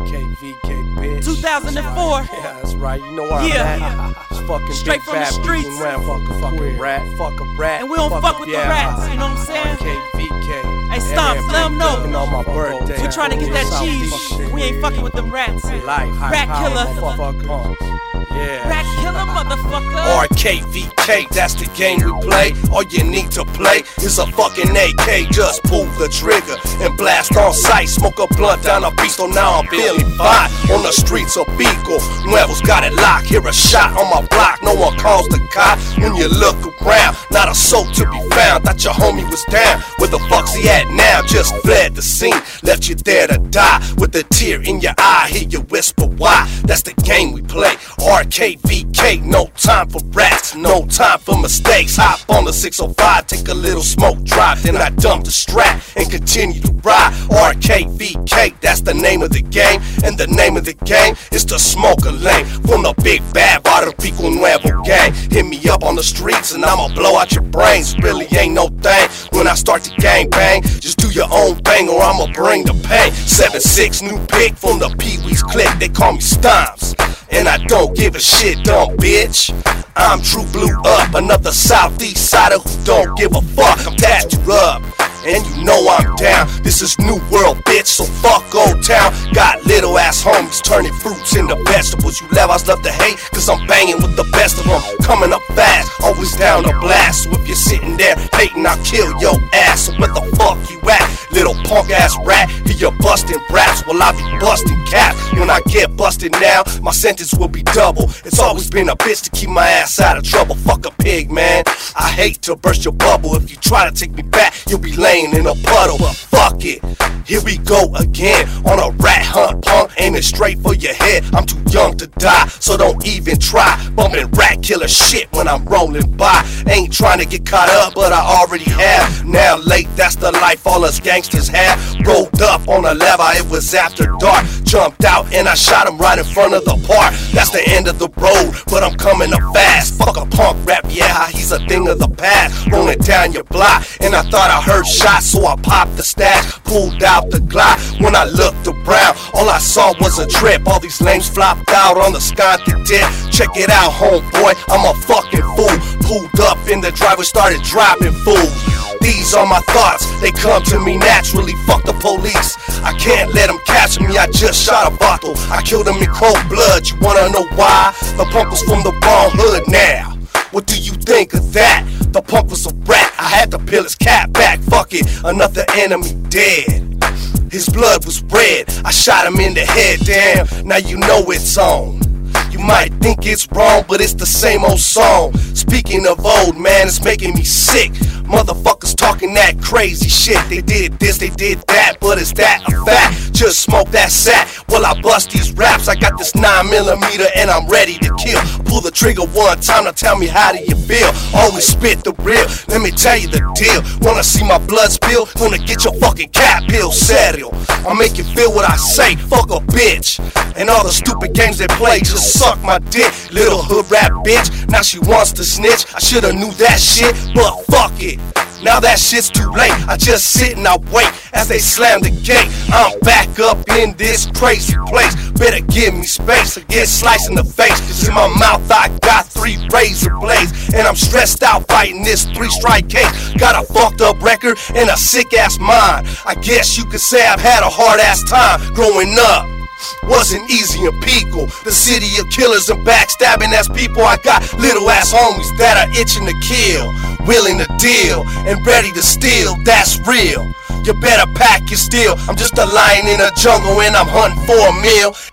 RKVK, bitch. 2004. Yeah, that's right. You know where I'm at. It's fucking Straight big from the bad streets. beating around fucking rat. Fuck a rat. And we don't fuck with the rats, you know what I'm saying? RKVK. Hey, Stomps, let them know. On my birthday. We trying to get that cheese. We ain't fucking with them rats. Life. Rat killer. Motherfucker. Yeah. Rat killer, motherfucker. RKVK, that's the game we play. All you need to play is a fucking AK. Just pull the trigger and blast on sight. Smoke a blunt down a pistol, now I'm feeling fine. On the streets of Pico, Nuevos got it locked. Hear a shot on my block, no one calls the cop. When you look around, not a soul to be found. Thought your homie was down, where the fuck's he at now? Just fled the scene, left you there to die. With a tear in your eye, hear you whisper why. That's the game we play. RKVK, no time for rats, no time for mistakes. Hop on the 605, take a little smoke drive, then I dump the strap and continue to ride. RKVK, that's the name of the game, and the name of the game is to smoke a lane. From the big bad Barrio Pico Nuevo gang, hit me up on the streets and I'ma blow out your brains. Really ain't no thing when I start to gang bang. Just do your own thing or I'ma bring the pain. 7-6 new pick from the Pee-wee's clique, they call me Stomps. And I don't give a shit, dumb bitch. I'm True Blue Up, another Southeast sider who don't give a fuck. I'm tattooed up, and you know I'm down. This is New World, bitch, so fuck Old Town. Got little ass homies turning fruits into vegetables. You levels love to hate, cause I'm banging with the best of them. Coming up fast, always down to blast. So if you're sitting there hating, I'll kill your ass. So where the fuck you at, little punk ass rat? Hear you busting raps, well I be busting caps. When I get busted now, my sentence will be double. It's always been a bitch to keep my ass out of trouble. Fuck a pig, man, I hate to burst your bubble. If you try to take me back, you'll be laying in a puddle. But fuck it, here we go again. On a rat hunt, punk, aiming straight for your head. I'm too young to die, so don't even try. Bumping rat killer shit when I'm rolling by. Ain't trying to get caught up, but I already have. Now late, that's the life all us gangsters have. Rolled up on a lever, it was after dark. Jumped out and I shot him right in front of the park. That's the end of the road, but I'm coming up fast. Fuck a punk rap, yeah, he's a thing of the past. Rolling down your block, and I thought I heard shots, so I popped the stash, pulled out the Glock. When I looked around, all I saw was a trip. All these lames flopped out on the sky to dip. Check it out, homeboy, I'm a fucking fool. Pulled up in the driveway, started dropping fools. These are my thoughts, they come to me naturally. Fuck the police, I can't let them catch me. I just shot a bottle, I killed him in cold blood. You wanna know why? The punk was from the wrong hood now. What do you think of that? The punk was a rat, I had to peel his cap back. Fuck it, another enemy dead. His blood was red, I shot him in the head. Damn, now you know it's on. You might think it's wrong, but it's the same old song. Speaking of old, man, it's making me sick. Motherfuckers talking that crazy shit. They did this, they did that, but is that a fact? Just smoke that sack while I bust these raps. I got this 9mm and I'm ready to kill. Pull the trigger one time, now tell me how do you feel? Always spit the real, let me tell you the deal. Wanna see my blood spill? Gonna get your fucking cat pill, serio. I'll make you feel what I say, fuck a bitch. And all the stupid games they play, just suck my dick. Little hood rap bitch, now she wants to snitch. I shoulda knew that shit, but fuck it. Now that shit's too late, I just sit and I wait as they slam the gate. I'm back up in this crazy place. Better give me space or get sliced in the face. Cause in my mouth I got 3 razor blades. And I'm stressed out fighting this 3-strike case. Got a fucked up record and a sick ass mind. I guess you could say I've had a hard ass time growing up. Wasn't easy in Pico, the city of killers and backstabbing ass people. I got little ass homies that are itching to kill, willing to deal, and ready to steal, that's real. You better pack your steel, I'm just a lion in a jungle and I'm hunting for a meal.